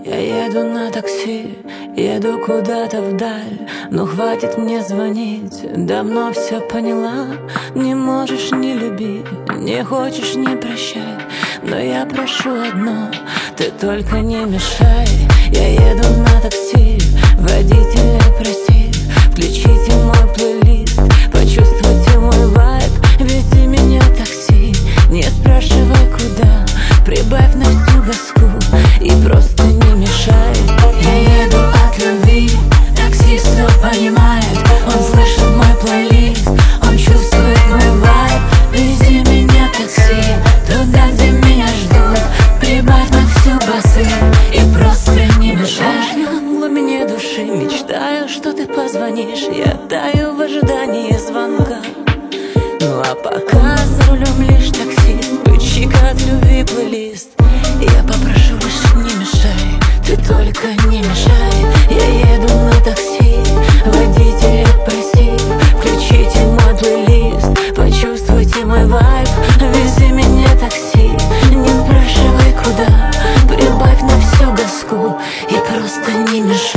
Я еду на такси, еду куда-то вдаль, но хватит мне звонить, давно все поняла. Не можешь не любить, не хочешь не прощай, но я прошу одно, ты только не мешай. Я еду на такси, водителя проси, включите мой плейлист, почувствуйте мой вайб, вези меня такси, не спрашивай куда, прибавь на всю газку и просто не мешай. Я еду от любви, таксист все понимает, он слышит мой плейлист, он чувствует мой вайб, вези меня такси, туда, где меня ждут, прибавь на всю басы и просто не мешай. В глубине души мечтаю, что ты позвонишь, я таю в ожидании звонка. Ну а пока за рулем лишь таксист, включи-ка от любви плейлист. Я попрошу лишь не мешай, ты только не мешай. Я еду на такси, водителя проси, включите мой плейлист, почувствуйте мой вайб, вези меня такси, не спрашивай куда, прибавь на всю газку и просто не мешай.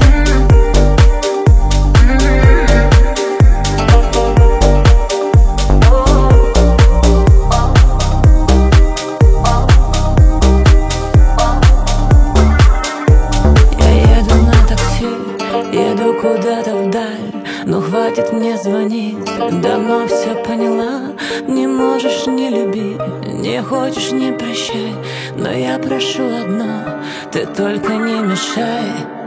Еду куда-то вдаль, но хватит мне звонить, давно все поняла. Не можешь не любить, не хочешь не прощай, но я прошу одно, ты только не мешай.